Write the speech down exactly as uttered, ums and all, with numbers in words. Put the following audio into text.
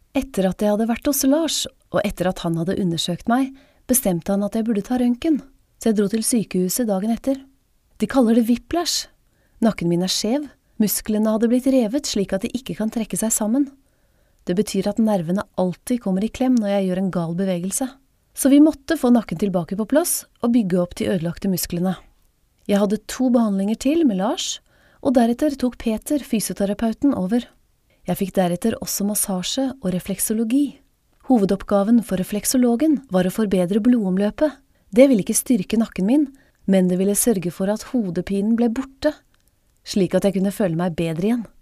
Etter at jeg hadde vært hos Lars, og etter at han hadde undersøkt meg, bestemte han at jeg burde ta røntgen, så jeg dro til sykehuset dagen etter. De kaller det whiplash. Nakken min er skjev, musklene hadde blitt revet slik at de ikke kan trekke seg sammen. Det betyr at nervene alltid kommer i klem når jeg gjør en gal bevegelse. Så vi måtte få nakken tilbake på plass og bygge opp de ødelagte musklene. Jeg hadde to behandlinger til med Lars, og deretter tok Peter, fysioterapeuten, over. Jeg fikk deretter også massasje og refleksologi. Hovedoppgaven for refleksologen var å forbedre blodomløpet. Det ville ikke styrke nakken min, men det ville sørge for at hodepinen ble borte, slik at jeg kunne føle meg bedre igjen.